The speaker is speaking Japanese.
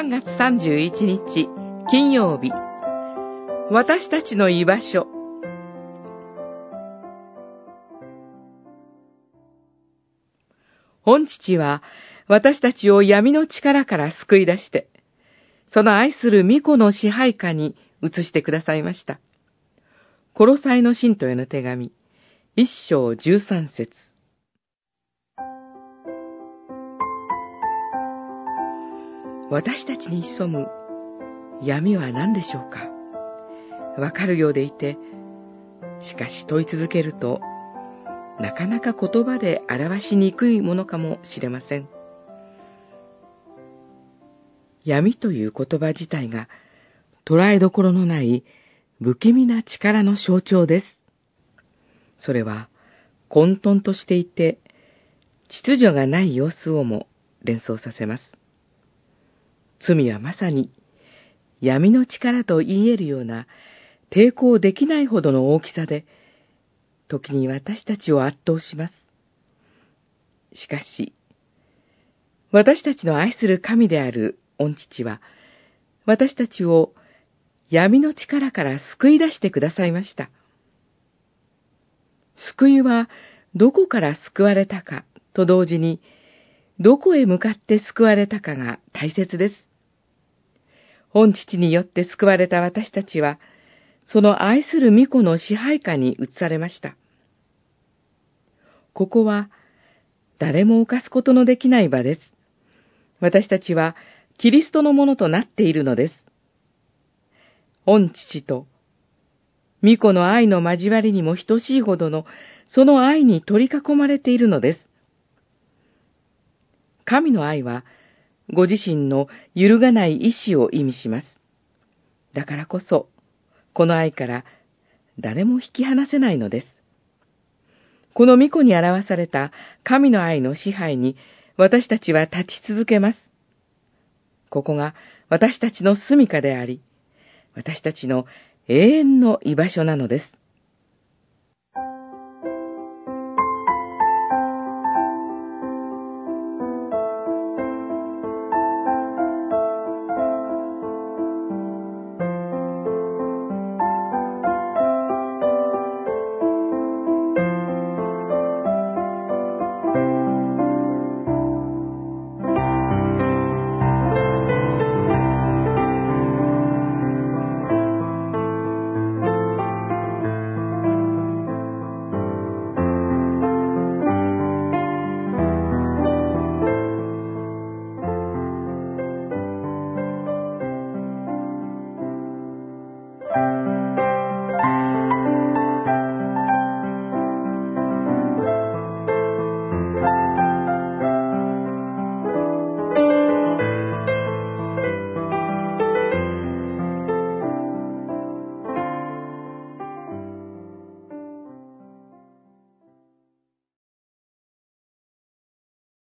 3月31日金曜日、私たちの居場所。御父は私たちを闇の力から救い出して、その愛する御子の支配下に移してくださいました。コロサイの信徒への手紙、1章13節。私たちに潜む闇は何でしょうか。わかるようでいて、しかし問い続けると、なかなか言葉で表しにくいものかもしれません。闇という言葉自体が捉えどころのない不気味な力の象徴です。それは混沌としていて秩序がない様子をも連想させます。罪はまさに闇の力と言えるような抵抗できないほどの大きさで、時に私たちを圧倒します。しかし、私たちの愛する神である御父は、私たちを闇の力から救い出してくださいました。救いはどこから救われたかと同時に、どこへ向かって救われたかが大切です。御父によって救われた私たちは、その愛する御子の支配下に移されました。ここは、誰も犯すことのできない場です。私たちは、キリストのものとなっているのです。御父と、御子の愛の交わりにも等しいほどの、その愛に取り囲まれているのです。神の愛は、ご自身の揺るがない意志を意味します。だからこそ、この愛から誰も引き離せないのです。この御子に表された神の愛の支配に私たちは立ち続けます。ここが私たちの住処であり、私たちの永遠の居場所なのです。